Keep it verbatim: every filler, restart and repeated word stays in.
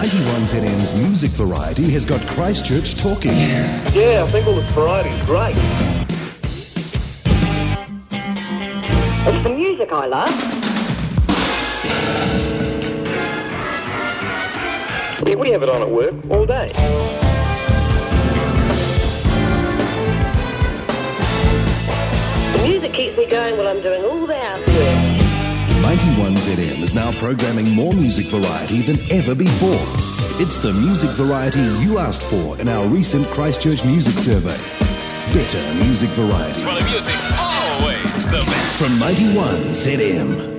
ninety-one Z M's music variety has got Christchurch talking. Yeah, I think all this variety is great. It's the music I love. Yeah, we have it on at work all day. The music keeps me going while I'm doing all the housework. ninety-one Z M is now programming more music variety than ever before. It's the music variety you asked for in our recent Christchurch music survey. Better music variety. Well, the music's always the best. From ninety-one Z M.